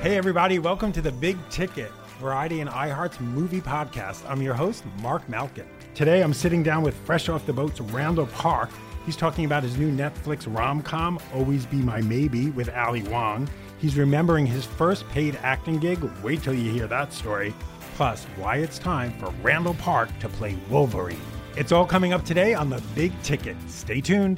Hey everybody, welcome to The Big Ticket, Variety and iHeart's movie podcast. I'm your host, Mark Malkin. Today I'm sitting down with Fresh Off the Boat's Randall Park. He's talking about his new Netflix rom-com, Always Be My Maybe, with Ali Wong. He's remembering his first paid acting gig. Wait till you hear that story. Plus, why it's time for Randall Park to play Wolverine. It's all coming up today on The Big Ticket. Stay tuned.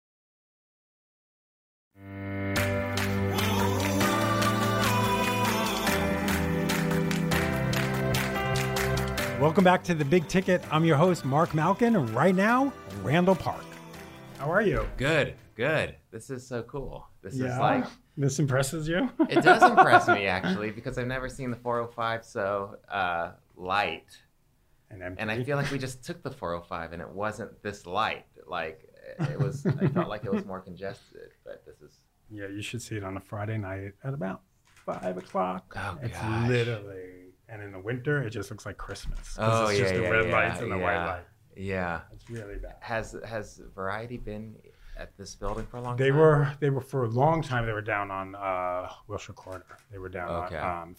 Welcome back to The Big Ticket. I'm your host, Mark Malkin, and right now, Randall Park. How are you? Good. This is so cool. This is like... This impresses you? It does impress me, actually, because I've never seen the 405 so light. And I feel like we just took the 405 and it wasn't this light. Like, it was, I felt like it was more congested, but this is... Yeah, you should see it on a Friday night at about 5 o'clock. Oh, it's gosh. literally... And in the winter, it just looks like Christmas. Oh, it's just the red lights and the yeah. white light. Yeah. It's really bad. Has Variety been at this building for a long They time? were for a long time. They were down on Wilshire Corner. They were down on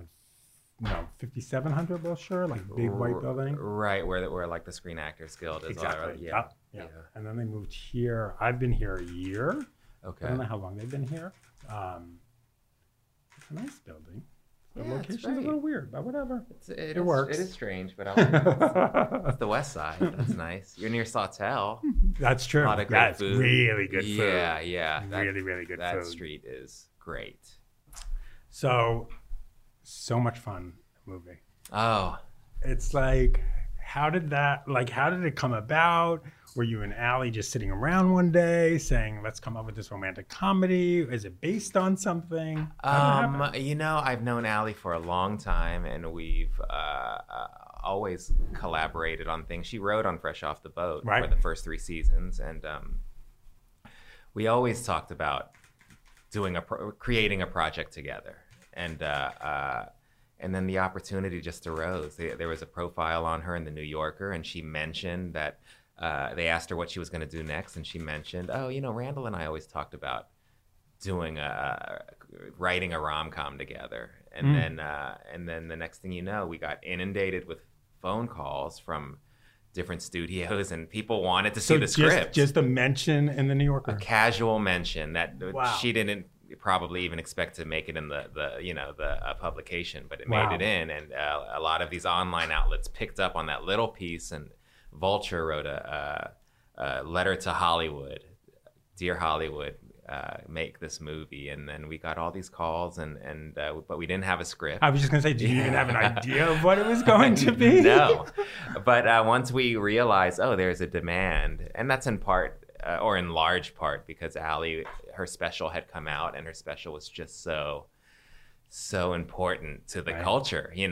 5700 Wilshire, like big white building. Right, where like the Screen Actors Guild is. Exactly. Yeah. And then they moved here. I've been here a year. Okay. I don't know how long they've been here. It's a nice building. The location's a little weird, but whatever. It works. It is strange, but I like it. It's the West Side. That's nice. You're near Sawtell. That's true. A lot of great food. Really good food. Yeah. Really good food. That street is great. So much fun movie. Oh. It's like, how did it come about? Were you and Ali just sitting around one day saying, let's come up with this romantic comedy? Is it based on something? I've known Ali for a long time, and we've always collaborated on things. She wrote on Fresh Off the Boat for the first 3 seasons, and we always talked about creating a project together. And then the opportunity just arose. There was a profile on her in the New Yorker, and she mentioned that they asked her what she was going to do next, and she mentioned, Randall and I always talked about writing a rom-com together. And then the next thing you know, we got inundated with phone calls from different studios, and people wanted to see the script. Just a mention in the New Yorker. A casual mention that she didn't probably even expect to make it in the publication, but it made it in, and a lot of these online outlets picked up on that little piece, and Vulture wrote a letter to Hollywood, Dear Hollywood, make this movie, and then we got all these calls, but we didn't have a script. I was just gonna say, did you even have an idea of what it was going to be? No, but once we realized, there's a demand, and that's in part or in large part because Ali, her special had come out, and her special was just so important to the culture, it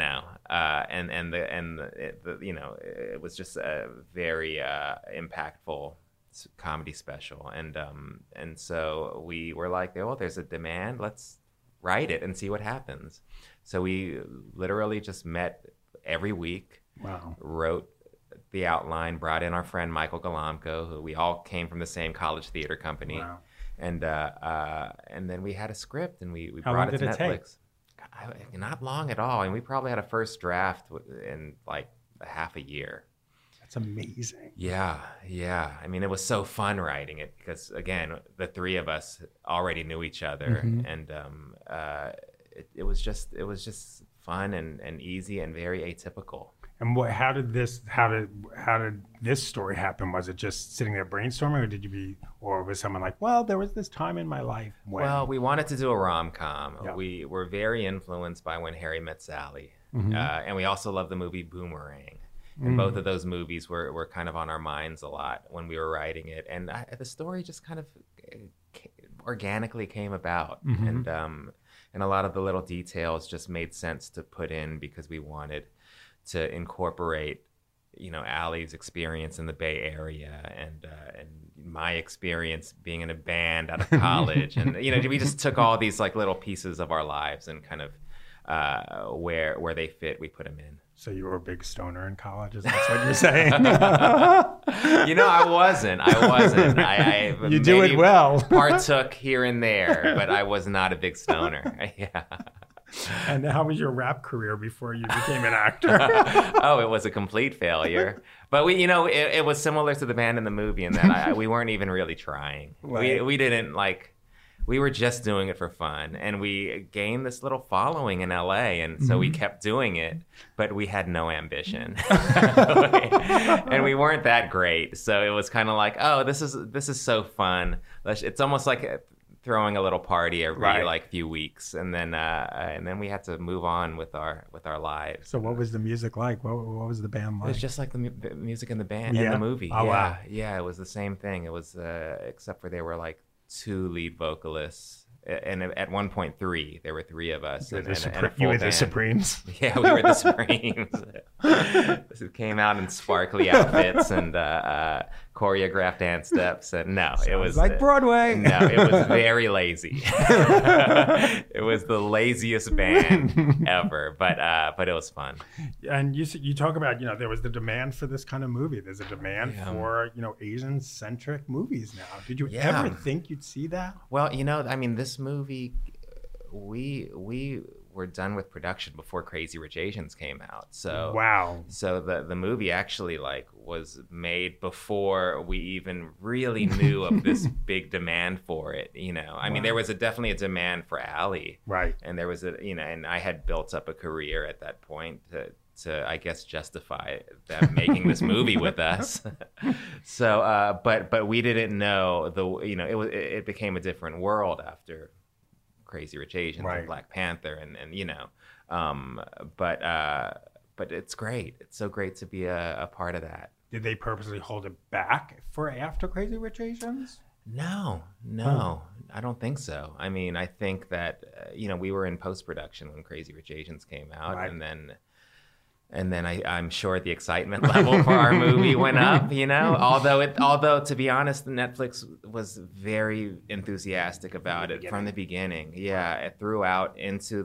was just a very impactful comedy special, and so we were like, there's a demand, let's write it and see what happens. So we literally just met every week, wrote the outline, brought in our friend Michael Galamko, who we all came from the same college theater company, and then we had a script, and we brought it to Netflix. Not long at all, and we probably had a first draft in like half a year. That's amazing. Yeah. I mean, it was so fun writing it because, again, the 3 of us already knew each other, and it was just fun and easy and very atypical. And how did this story happen? Was it just sitting there brainstorming, or was someone like, well, there was this time in my life when... Well, we wanted to do a rom-com. Yeah. We were very influenced by When Harry Met Sally, and we also love the movie Boomerang. And both of those movies were kind of on our minds a lot when we were writing it, and the story just kind of organically came about, and a lot of the little details just made sense to put in because we wanted to incorporate, Ali's experience in the Bay Area and my experience being in a band out of college, and we just took all these like little pieces of our lives and kind of where they fit, we put them in. So you were a big stoner in college, is that what you're saying? I wasn't. I you do it well. Partook here and there, but I was not a big stoner. Yeah. And how was your rap career before you became an actor? Oh, it was a complete failure. But it was similar to the band in the movie in that we weren't even really trying. Right. We didn't we were just doing it for fun, and we gained this little following in LA, and so we kept doing it, but we had no ambition. And we weren't that great. So it was kind of like, oh, this is so fun. It's almost like throwing a little party every few weeks, and then we had to move on with our lives. So what was the music like? What was the band like? It was just like the music in the band in the movie. Oh, wow. Yeah, it was the same thing. It was except for there were like 2 lead vocalists, and at one point 3. There were 3 of us. You were the Supremes. Yeah, we were the Supremes. It came out in sparkly outfits and choreographed dance steps, and it was like Broadway. No, it was very lazy. It was the laziest band ever, but it was fun. And you talk about there was the demand for this kind of movie. There's a demand for Asian centric movies now. Did you ever think you'd see that? Well, I mean, this movie, we were done with production before Crazy Rich Asians came out. So wow. So the movie actually was made before we even really knew of this big demand for it. I mean, there was definitely a demand for Ally, right? And there was and I had built up a career at that point to I guess justify them making this movie with us. So but we didn't know it became a different world after Crazy Rich Asians and Black Panther but it's great. It's so great to be a part of that. Did they purposely hold it back for after Crazy Rich Asians? No, I don't think so. I mean, I think that we were in post-production when Crazy Rich Asians came out, and then I'm sure the excitement level for our movie went up, although to be honest, Netflix was very enthusiastic about it from the beginning. Yeah, throughout into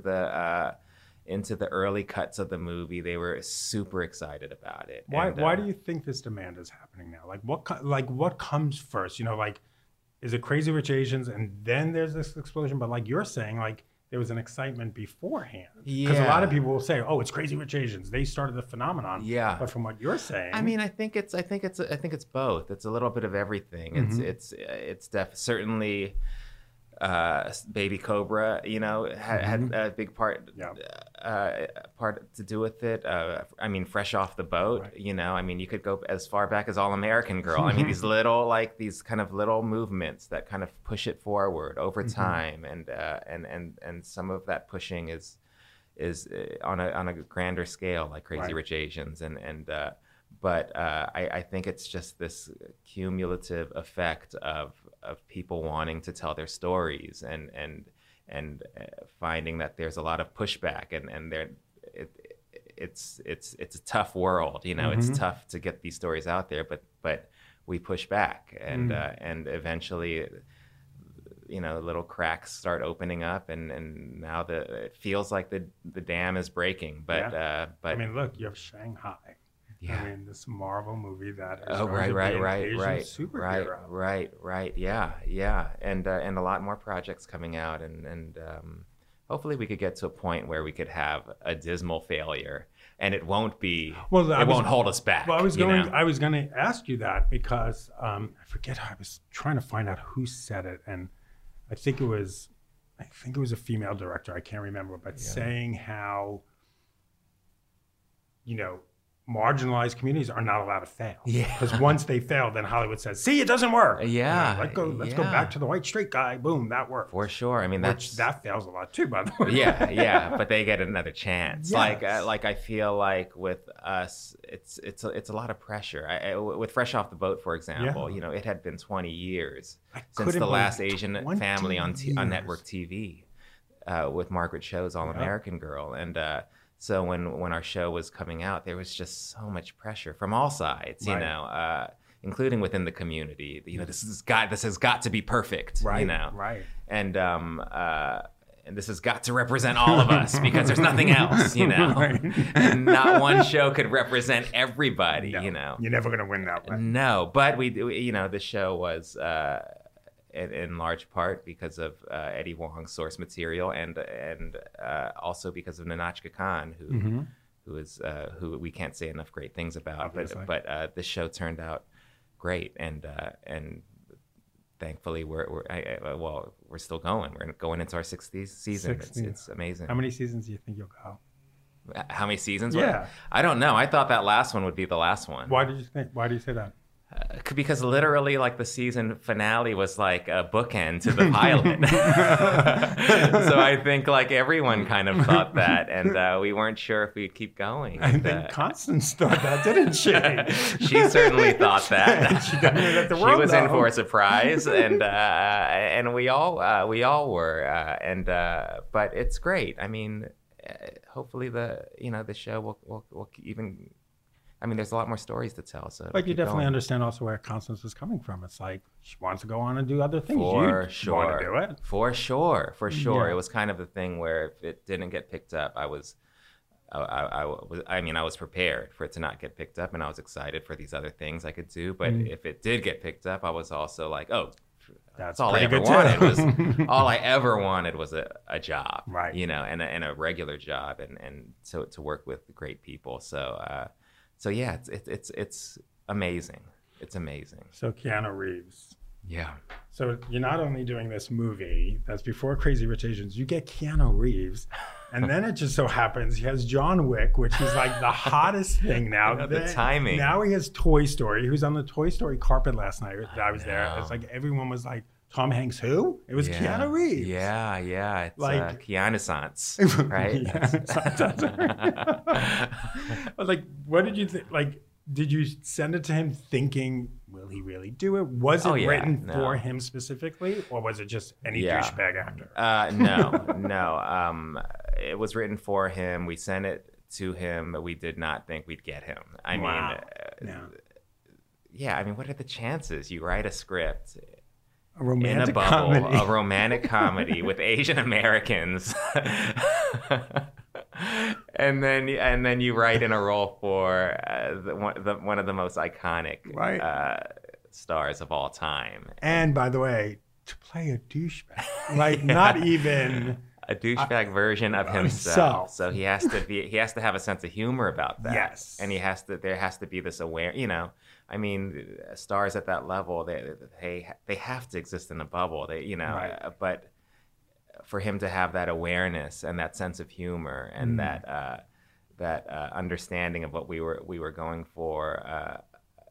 the early cuts of the movie, they were super excited about it. Why do you think this demand is happening now? What comes first? Is it Crazy Rich Asians and then there's this explosion? But like you're saying, there was an excitement beforehand. Because a lot of people will say, "Oh, it's Crazy Rich Asians. They started the phenomenon." Yeah. But from what you're saying, I mean, I think it's both. It's a little bit of everything. Mm-hmm. It's certainly Baby Cobra, had a big part to do with it. I mean, Fresh Off the Boat, I mean, you could go as far back as All American Girl. I mean, these kind of little movements that kind of push it forward over time, and some of that pushing is on a grander scale, like Crazy Rich Asians, but I think it's just this cumulative effect of people wanting to tell their stories and finding that there's a lot of pushback and it's a tough world. It's tough to get these stories out there, but we push back and eventually little cracks start opening up and now it feels like the dam is breaking. But I mean, look, you have Shanghai. Yeah. I mean, this Marvel movie that is right, superhero. Right. Yeah. And a lot more projects coming out, and hopefully we could get to a point where we could have a dismal failure, and it won't be. Well, it won't hold us back. Well, I was going to ask you that because I forget. I was trying to find out who said it, and I think it was a female director. I can't remember, but saying how marginalized communities are not allowed to fail. Yeah. Because once they fail, then Hollywood says, "See, it doesn't work." Yeah. Let's go back to the white straight guy. Boom, that worked. For sure. I mean, that fails a lot too, by the way. Yeah. But they get another chance. Yes. Like I feel like with us, it's a lot of pressure. With Fresh Off the Boat, for example, it had been 20 years since the last Asian family on network TV, with Margaret Cho's All American Girl, and. So when our show was coming out, there was just so much pressure from all sides, including within the community. This has got to be perfect, right? And this has got to represent all of us because there's nothing else, And not one show could represent everybody, You're never gonna win that one. No, but we the show was. in large part because of Eddie Wong's source material, and also because of Nahnatchka Khan, who we can't say enough great things about. Obviously. But this show turned out great, and thankfully we're still going. We're going into our 60th season. It's amazing. How many seasons do you think you'll go? How many seasons? Yeah. I don't know. I thought that last one would be the last one. Why do you say that? Because literally, like, the season finale was like a bookend to the pilot. So I think like everyone kind of thought that, and we weren't sure if we'd keep going. I think Constance thought that, didn't she? She certainly thought that. She was in for a surprise, and we all were. But it's great. I mean, hopefully the show will even. I mean, there's a lot more stories to tell. So, but you definitely understand also where Constance was coming from. It's like she wants to go on and do other things. For sure, want to do it. For sure. Yeah. It was kind of the thing where if it didn't get picked up, I was prepared for it to not get picked up, and I was excited for these other things I could do. But if it did get picked up, I was also like, oh, that's all I ever wanted. All I ever wanted was a job, right? And a regular job, and so to work with great people. So yeah, it's amazing. It's amazing. So Keanu Reeves. Yeah. So you're not only doing this movie that's before Crazy Rich Asians, you get Keanu Reeves, and then it just so happens he has John Wick, which is like the hottest thing now. The timing. Now he has Toy Story. He was on the Toy Story carpet last night. I was there. It's like everyone was like, Tom Hanks who? It was Keanu Reeves. Yeah. It's like Keanu-sans, right? Like, what did you think? Like, did you send it to him thinking, will he really do it? Was it written for him specifically, or was it just any douchebag actor? No. It was written for him. We sent it to him, but we did not think we'd get him. I mean, what are the chances? You write a script. A romantic comedy with Asian Americans, and then you write in a role for one of the most iconic stars of all time. And by the way, to play a douchebag, like not even a douchebag version of himself. So he has to have a sense of humor about that. Yes, and there has to be this I mean, stars at that level, they have to exist in a bubble. But for him to have that awareness and that sense of humor and that understanding of what we were going for,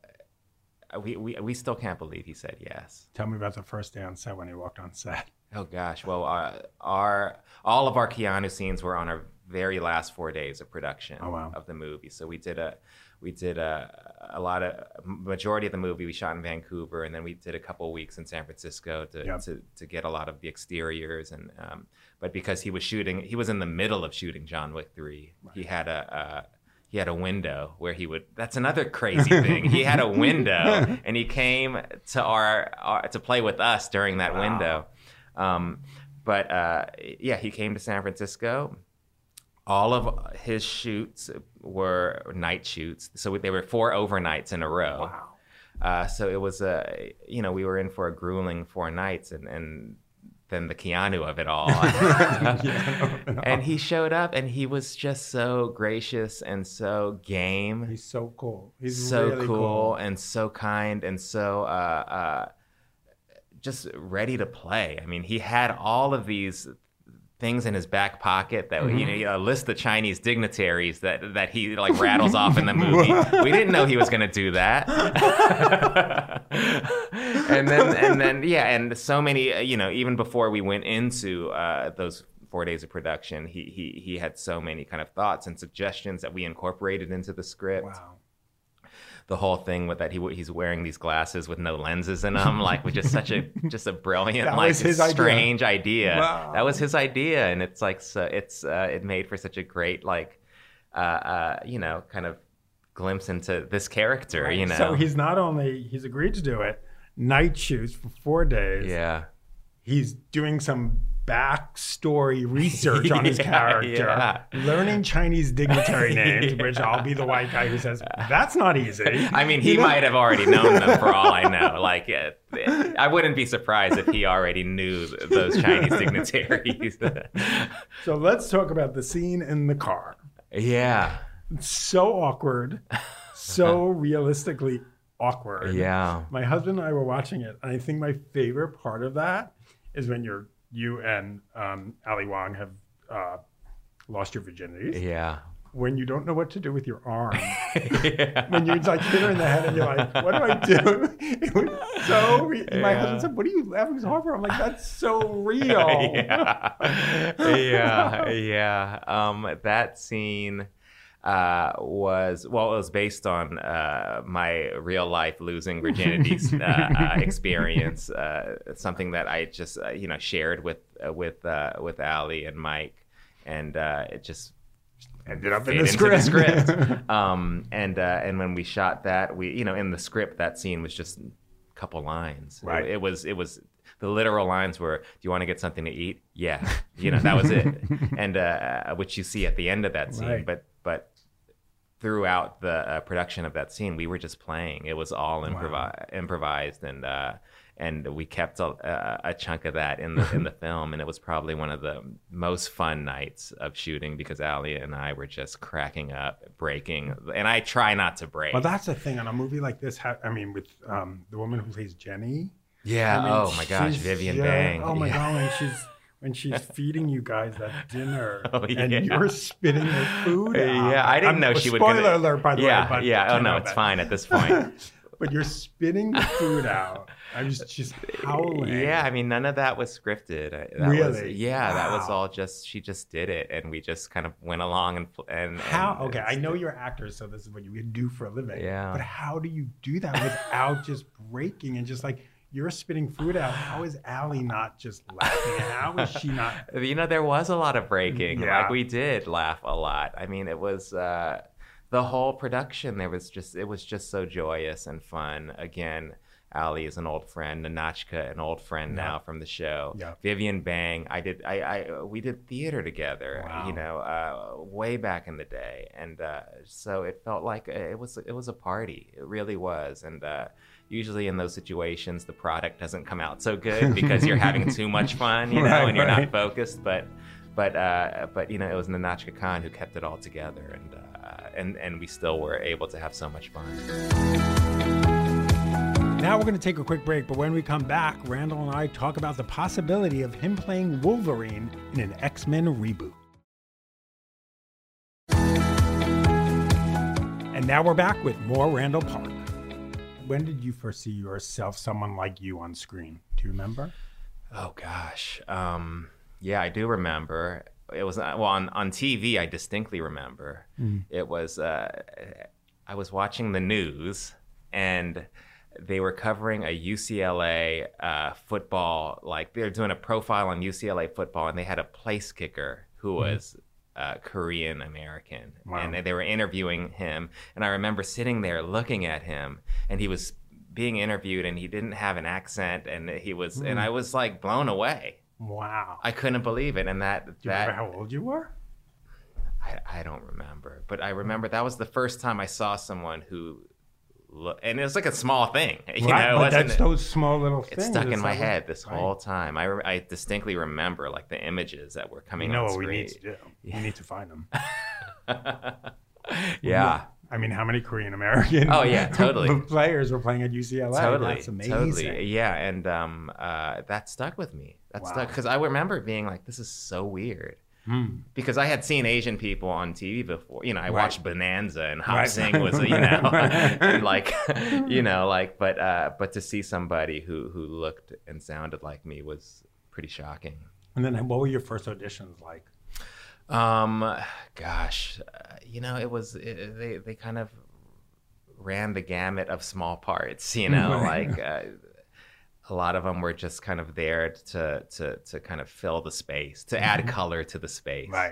we still can't believe he said yes. Tell me about the first day on set when he walked on set. Oh gosh, well, all of our Keanu scenes were on our very last 4 days of production of the movie. So we did a lot of majority of the movie we shot in Vancouver, and then we did a couple of weeks in San Francisco to get a lot of the exteriors. And but because he was in the middle of shooting John Wick 3, he had a window where he would. That's another crazy thing. He had a window, and he came to our to play with us during that window. He came to San Francisco. All of his shoots were night shoots, so they were 4 overnights in a row. Wow! So it was we were in for a grueling 4 nights, and then the Keanu of it all. And he showed up, and he was just so gracious and so game. He's so cool. He's so really cool and so kind and so just ready to play. I mean, he had all of these things in his back pocket that a list of Chinese dignitaries that he like rattles off in the movie. We didn't know he was going to do that. and so many even before we went into those 4 days of production, he had so many kind of thoughts and suggestions that we incorporated into the script. Wow. The whole thing with that he's wearing these glasses with no lenses in them, like, which is such a brilliant, like, strange idea. Wow. That was his idea, and it's like it made for such a great kind of glimpse into this character. Right. So he's agreed to do it. Night shoots for 4 days. Yeah. He's doing some backstory research on his character, learning Chinese dignitary names, which I'll be the white guy who says, that's not easy. I mean, he might have already known them for all I know. Like, I wouldn't be surprised if he already knew those Chinese dignitaries. So let's talk about the scene in the car. Yeah. It's so awkward, so realistically awkward. Yeah. My husband and I were watching it, and I think my favorite part of that is when you and Ali Wong have lost your virginities. Yeah. When you don't know what to do with your arm. When you're like hit her in the head and you're like, what do I do? It was so my husband said, what are you laughing so hard for? I'm like, that's so real. That scene it was based on my real life losing virginities experience. Something that I just shared with Ali and Mike, and it just ended up in the script. And when we shot that, we in the script that scene was just a couple lines. Right. It was the literal lines were, "Do you want to get something to eat?" Yeah, that was it. And which you see at the end of that scene, right. But throughout the production of that scene, we were just playing. It was all improvised, and we kept a chunk of that in the film. And it was probably one of the most fun nights of shooting because Ali and I were just cracking up, breaking. And I try not to break. Well, that's the thing on a movie like this. With the woman who plays Jenny. Yeah. Oh my gosh, Vivian Bang. Oh my God, when she's feeding you guys that dinner and you're spitting her food out. Yeah, I didn't know she would. Spoiler alert, by the way. But Oh no, it's fine at this point. But you're spitting the food out. I was just howling. Yeah, I mean, none of that was scripted. That was all she just did it, and we just kind of went along and how? Okay, I know you're actors, so this is what you do for a living. Yeah. But how do you do that without just breaking and just like? You're spitting food out. How is Ali not just laughing? How is she not? There was a lot of breaking. Yeah. Like we did laugh a lot. I mean, it was the whole production. It was just so joyous and fun. Again, Ali is an old friend. Ninotchka, an old friend now from the show. Yeah. Vivian Bang. We did theater together. Wow. Way back in the day, and so it felt like it was a party. It really was, and. Usually in those situations, the product doesn't come out so good because you're having too much fun, and you're not focused. But it was Ninotchka Khan who kept it all together, and we still were able to have so much fun. Now we're going to take a quick break, but when we come back, Randall and I talk about the possibility of him playing Wolverine in an X-Men reboot. And now we're back with more Randall Park. When did you first see yourself, someone like you, on screen? Do you remember? Oh gosh, yeah, I do remember. It was on TV. I distinctly remember. It was I was watching the news, and they were covering a UCLA football. Like they were doing a profile on UCLA football, and they had a place kicker who was. Korean American. Wow. And they were interviewing him, and I remember sitting there looking at him, and he was being interviewed, and he didn't have an accent, and he was and I was like blown away. Wow. I couldn't believe it. And Do you remember how old you were? I don't remember, but I remember that was the first time I saw someone who and it was like a small thing, but that's those small little things. It stuck in my head this whole time. I distinctly remember like the images that were coming on screen. What we need to do? We need to find them. Yeah. I mean, how many Korean American players were playing at UCLA? Totally. That's amazing. Totally. Yeah, and that stuck with me. Stuck because I remember being like, this is so weird. Because I had seen Asian people on TV before. I watched Bonanza, and Hop Sing was, and but to see somebody who looked and sounded like me was pretty shocking. And then what were your first auditions like? Gosh, it was, they kind of ran the gamut of small parts, a lot of them were just kind of there to kind of fill the space, to add color to the space. Right.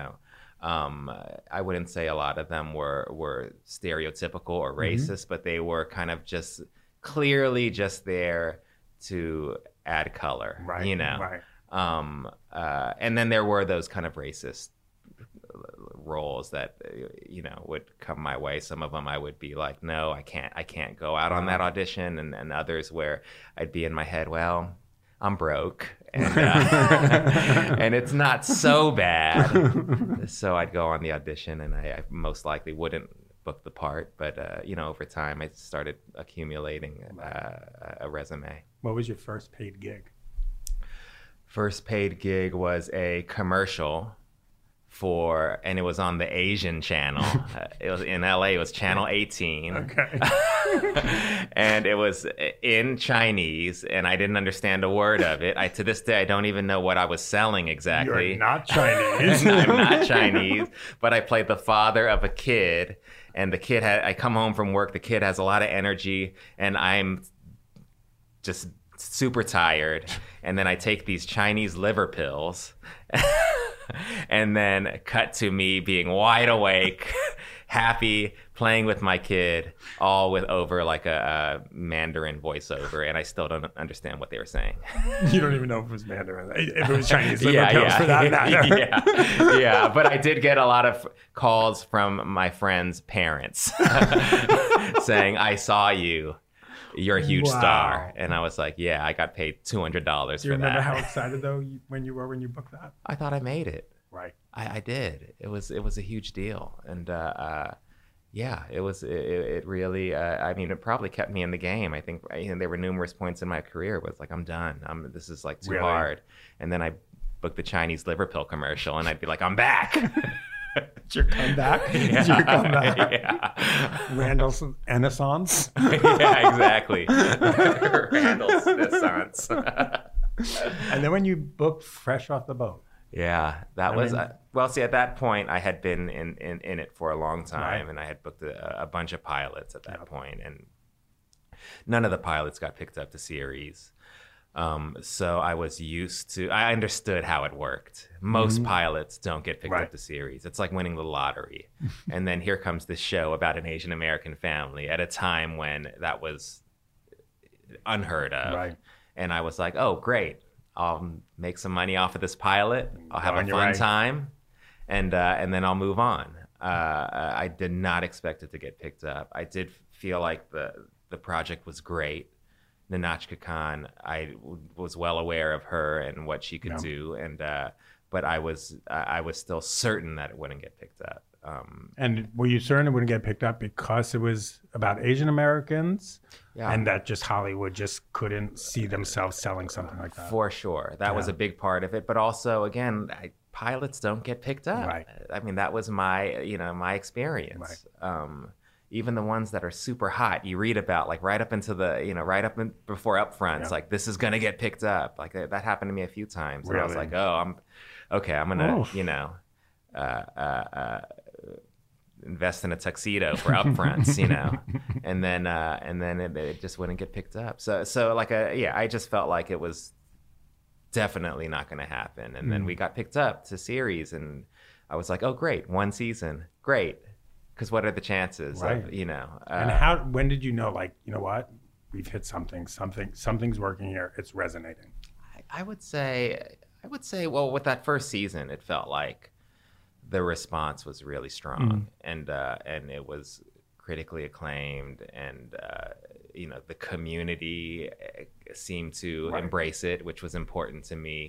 I wouldn't say a lot of them were stereotypical or racist, but they were kind of just clearly just there to add color. Right. Right. And then there were those kind of racist roles that would come my way. Some of them I would be like, no, I can't go out on that audition, and others where I'd be in my head, well, I'm broke, and and it's not so bad. So I'd go on the audition, and I most likely wouldn't book the part, but over time I started accumulating a resume. What was your first paid gig? First paid gig was a commercial and it was on the Asian channel. It was in LA. It was Channel 18. Okay. And it was in Chinese, and I didn't understand a word of it. To this day, I don't even know what I was selling exactly. You're not Chinese. I'm not Chinese, but I played the father of a kid, and the kid I come home from work. The kid has a lot of energy, and I'm just super tired. And then I take these Chinese liver pills. And then cut to me being wide awake, happy, playing with my kid, all over like a Mandarin voiceover, and I still don't understand what they were saying. You don't even know if it was Mandarin. If it was Chinese liver pills for that matter. Yeah, but I did get a lot of calls from my friends' parents saying, I saw you. You're a huge star. And I was like, yeah, I got paid $200 for that. Do you remember how excited, though, when you booked that? I thought I made it. Right. I did. It was a huge deal. And it really, it probably kept me in the game. I think there were numerous points in my career where it's like, I'm done. This is like too hard. And then I booked the Chinese liver pill commercial, and I'd be like, I'm back. Did your comeback? Yeah. Did your comeback? Yeah. Randall's Renaissance? Yeah, exactly. Randall's Renaissance. And then when you booked Fresh Off the Boat. Yeah, at that point, I had been in it for a long time, and I had booked a bunch of pilots at that point, and none of the pilots got picked up to series. So I understood how it worked. Most pilots don't get picked up to series. It's like winning the lottery. And then here comes this show about an Asian American family at a time when that was unheard of. Right. And I was like, oh, great. I'll make some money off of this pilot. I'll have a fun time. And then I'll move on. I did not expect it to get picked up. I did feel like the project was great. Nahnatchka Khan, I was well aware of her and what she could do, and but I was still certain that it wouldn't get picked up. And were you certain it wouldn't get picked up because it was about Asian Americans, and that just Hollywood just couldn't see themselves selling something like that? For sure, that was a big part of it. But also, again, pilots don't get picked up. Right. I mean, that was my experience. Right. Even the ones that are super hot, you read about right up into the, before upfronts, like this is going to get picked up. Like that happened to me a few times. Really? And I was like, I'm going to, invest in a tuxedo for upfronts, and then it just wouldn't get picked up. So I just felt like it was definitely not going to happen. And then we got picked up to series, and I was like, oh, great. One season. Great. Because what are the chances of, and when did you know, what, we've hit something's working here, it's resonating? I would say, well, with that first season, it felt like the response was really strong, and it was critically acclaimed, and the community seemed to embrace it, which was important to me,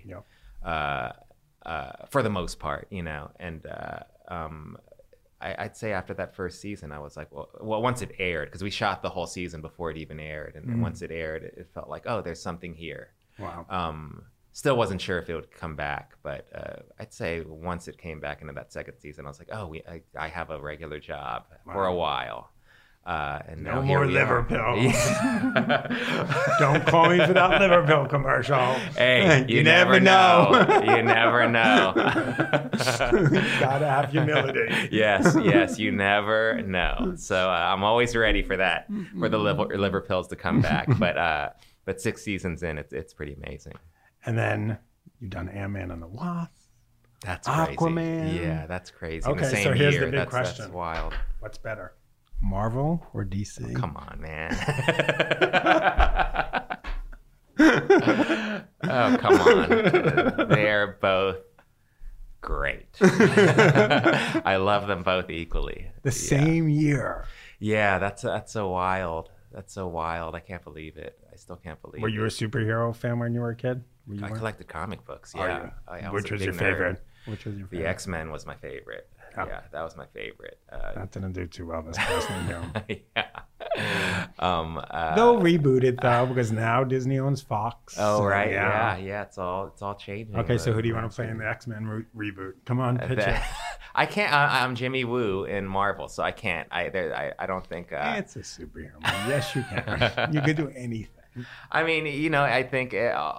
for the most part, and I'd say after that first season, I was like, well, once it aired, because we shot the whole season before it even aired, and once it aired, it felt like, oh, there's something here. Wow. Still wasn't sure if it would come back, but I'd say once it came back into that second season, I was like, oh, I have a regular job for a while. And no more liver pills. Don't call me for that liver pill commercial. Hey, you never know. You never know. Gotta have humility. Yes, you never know. So I'm always ready for that, for the liver pills to come back. But 6 seasons in, it's pretty amazing. And then you've done Ant-Man and the Wasp. That's crazy. Aquaman. Yeah, that's crazy. Okay, so here's the big question. That's wild. What's better? Marvel or DC? Oh, come on, man. Oh, come on. love them both equally. The same year. Yeah, that's so wild. That's so wild. I can't believe it. I still can't believe it. Were you a superhero fan when you were a kid? I collected comic books. Yeah. Which was your favorite? The X-Men was my favorite. Yeah, that was my favorite. That didn't do too well this past one. Yeah. They'll reboot it though, because now Disney owns Fox. Oh, right. Yeah. It's all changing. Okay, so who do you want to play in the X-Men reboot? Come on, pitch it. I can't. I'm Jimmy Woo in Marvel, so I can't. I don't think. It's a superhero movie. Yes, you can. You could do anything. I mean, I think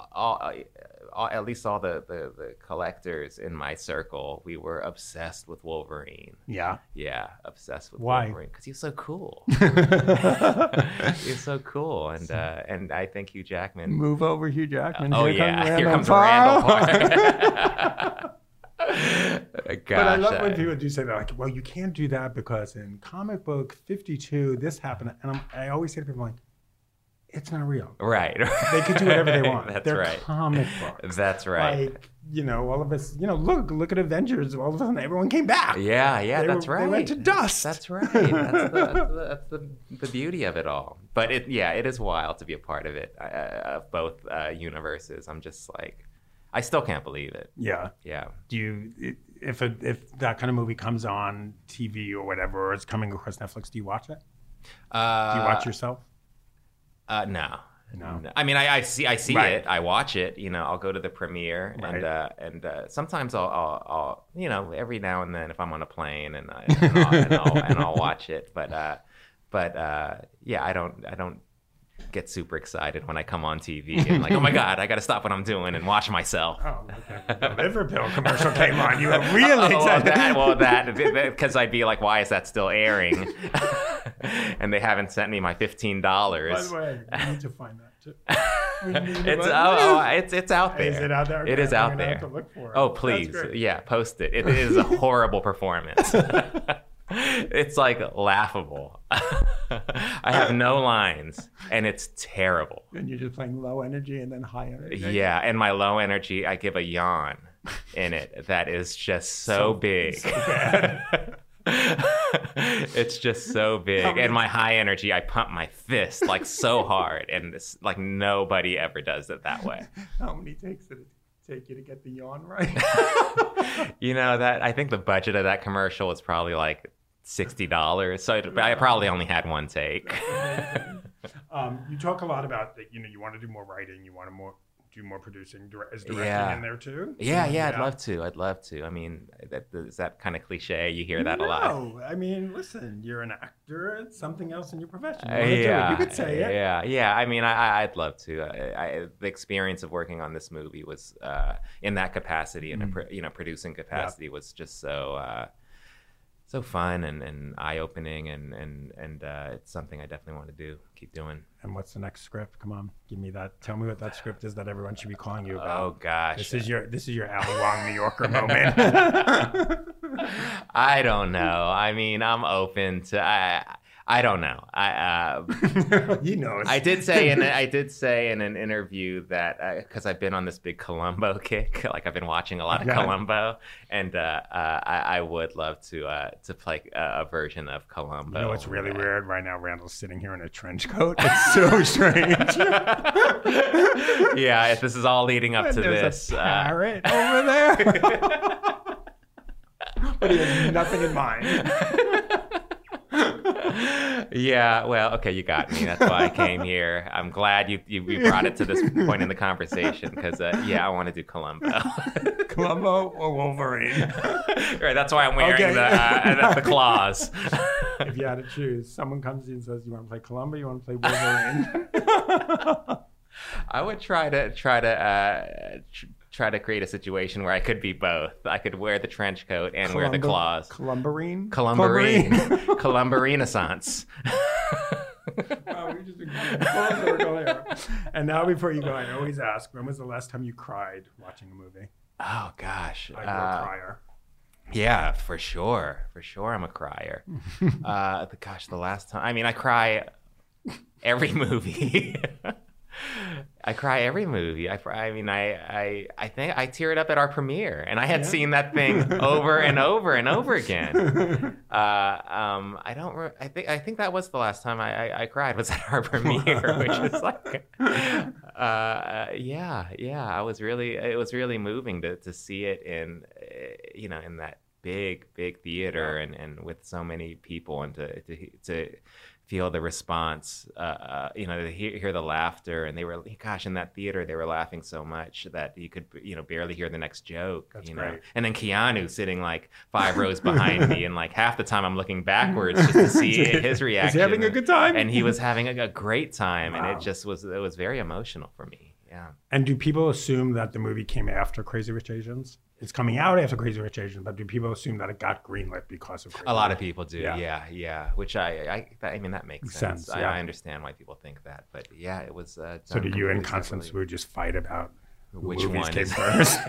at least all the collectors in my circle, we were obsessed with Wolverine. Yeah. Yeah, obsessed with Why? Wolverine because he's so cool. He's so cool, and I think Hugh Jackman. Move over, Hugh Jackman. Here comes Randall Park. Gosh, but I love when people do say that, like, well, you can't do that because in comic book 52, this happened, and I always say to people, like, it's not real. Right. They could do whatever they want. That's They're right. comic books. That's right. Like, all of us, look at Avengers. All of a sudden, everyone came back. Yeah, that's right. They went to dust. That's right. That's the beauty of it all. But it is wild to be a part of it, of both universes. I'm just like, I still can't believe it. Yeah. Yeah. Do you, if that kind of movie comes on TV or whatever, or it's coming across Netflix, do you watch it? Do you watch yourself? No. No. I mean, I see right. it. I watch it. I'll go to the premiere, right. and sometimes I'll every now and then if I'm on a plane and I'll watch it. But yeah, I don't get super excited when I come on TV and like, oh my God, I got to stop what I'm doing and watch myself. Oh, okay. The liver pill commercial came on. You were really excited. That because I'd be like, why is that still airing? And they haven't sent me my $15. By the way, we need to find that too. It's out there. Is it out there? It is out there. Have to look for it. Oh, please. Yeah, post it. It is a horrible performance. It's like laughable. I have no lines and it's terrible. And you're just playing low energy and then high energy. Yeah, and my low energy, I give a yawn in it that is just so big. So bad. It's just so big. And my high energy, I pump my fist like so hard, and it's like nobody ever does it that way. How many takes did it take you to get the yawn right? That I think the budget of that commercial was probably like $60, so I probably only had one take. You talk a lot about that. You want to do more writing. You want to do more producing. Is directing in there too? Yeah. I'd love to. I mean, is that kind of cliche? You hear that a lot. No, I mean, listen, you're an actor. It's something else in your profession. You could say it. Yeah. I mean, I'd love to. The experience of working on this movie was in that capacity, in a producing capacity, was just so fun and eye-opening, and it's something I definitely want to do, keep doing. And what's the next script? Come on, give me that. Tell me what that script is that everyone should be calling you about. Oh gosh, this is your Ali Wong New Yorker moment. I don't know. I mean, I'm open to. I don't know. He knows. I did say in an interview that because I've been on this big Columbo kick, like I've been watching a lot of Columbo, and I would love to play a version of Columbo. It's really weird right now. Randall's sitting here in a trench coat. It's so strange. Yeah, this is all leading up to this. There's a parrot over there, but he has nothing in mind. Yeah, well, okay, you got me. That's why I came here. I'm glad you brought it to this point in the conversation because, I want to do Columbo. Columbo or Wolverine? Right, that's why I'm wearing the claws. If you had to choose, someone comes in and says, you want to play Columbo, you want to play Wolverine? I would try to create a situation where I could be both. I could wear the trench coat and wear the claws. Columbarine? Columbarine-essence. Wow, we just been And now before you go, I always ask, when was the last time you cried watching a movie? Oh, gosh. I'm a crier. Yeah, for sure. I'm a crier. The last time. I mean, I cry every movie. I cry every movie. I mean, I think I teared up at our premiere, and I had seen that thing over and over and over again. I think that was the last time I cried, was at our premiere, which was like, it was really moving to see it in, in that big theater and with so many people, and to feel the response, to hear the laughter. And they were, gosh, in that theater, they were laughing so much that you could, barely hear the next joke. That's great. And then Keanu sitting like 5 rows behind me, and like half the time I'm looking backwards just to see his reaction. Is he having a good time? And he was having a great time. Wow. And it was very emotional for me. Yeah. And do people assume that the movie came after Crazy Rich Asians? It's coming out after Crazy Rich Asians, but do people assume that it got greenlit because of Crazy A lot of Rich? people do, yeah. Which I mean, that makes sense. Yeah. I understand why people think that, but yeah, it was. So do you and Constance would just fight about which movies one came is first?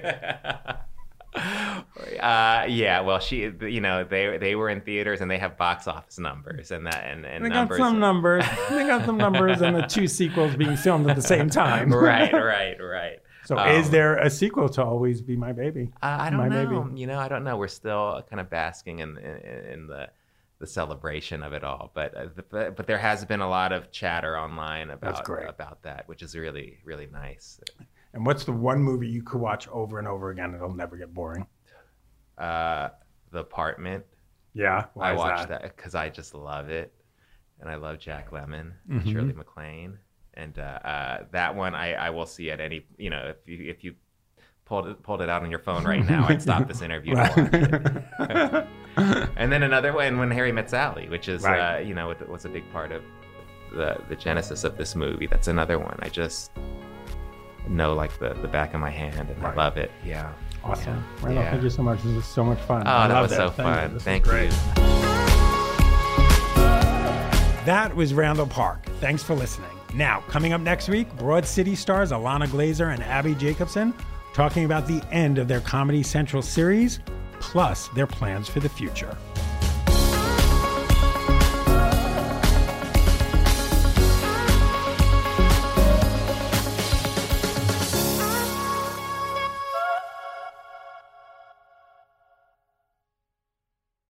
Yeah. Well, they were in theaters, and they have box office numbers, and They numbers. got some numbers. They got some numbers, and the 2 sequels being filmed at the same time. Right. So is there a sequel to Always Be My Baby? I don't know. Baby? I don't know. We're still kind of basking in the celebration of it all, but there has been a lot of chatter online about that, which is really, really nice. And what's the one movie you could watch over and over again and it'll never get boring? The Apartment. Yeah, I watched that because I just love it, and I love Jack Lemmon and Shirley MacLaine. And that one I will see at any, if you pulled it out on your phone right now, I'd stop this interview to watch it. And then another one, When Harry Met Sally, which is, was a big part of the genesis of this movie. That's another one I just know like the back of my hand, and I love it. Yeah. Awesome. Randall, thank you so much. This was so much fun. Oh, that was so fun. Thank you. That was Randall Park. Thanks for listening. Now, coming up next week, Broad City stars Alana Glazer and Abby Jacobson talking about the end of their Comedy Central series, plus their plans for the future.